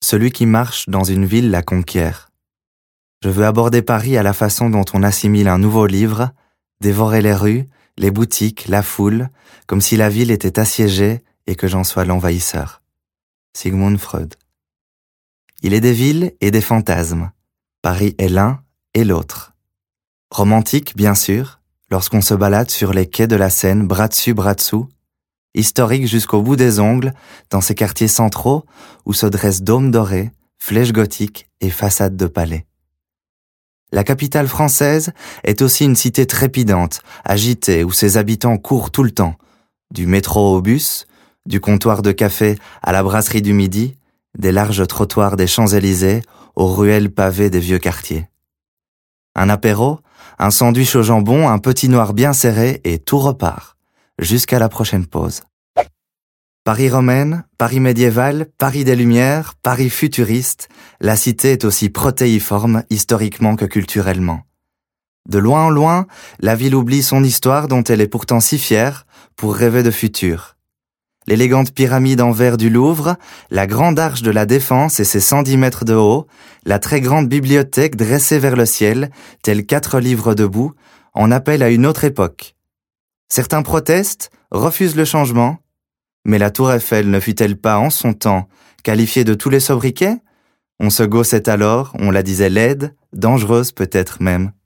Celui qui marche dans une ville la conquiert. Je veux aborder Paris à la façon dont on assimile un nouveau livre, dévorer les rues, les boutiques, la foule, comme si la ville était assiégée et que j'en sois l'envahisseur. Sigmund Freud. Il est des villes et des fantasmes. Paris est l'un et l'autre. Romantique, bien sûr, lorsqu'on se balade sur les quais de la Seine, bras dessus, bras dessous. Historique jusqu'au bout des ongles, dans ces quartiers centraux où se dressent dômes dorés, flèches gothiques et façades de palais. La capitale française est aussi une cité trépidante, agitée, où ses habitants courent tout le temps, du métro au bus, du comptoir de café à la brasserie du Midi, des larges trottoirs des Champs-Élysées aux ruelles pavées des vieux quartiers. Un apéro, un sandwich au jambon, un petit noir bien serré et tout repart, jusqu'à la prochaine pause. Paris romaine, Paris médiéval, Paris des Lumières, Paris futuriste, la cité est aussi protéiforme historiquement que culturellement. De loin en loin, la ville oublie son histoire dont elle est pourtant si fière pour rêver de futur. L'élégante pyramide en verre du Louvre, la grande arche de la Défense et ses 110 mètres de haut, la très grande bibliothèque dressée vers le ciel, tels 4 livres debout, en appellent à une autre époque. Certains protestent, refusent le changement, mais la tour Eiffel ne fut-elle pas, en son temps, qualifiée de tous les sobriquets ? On se gaussait alors, on la disait laide, dangereuse peut-être même.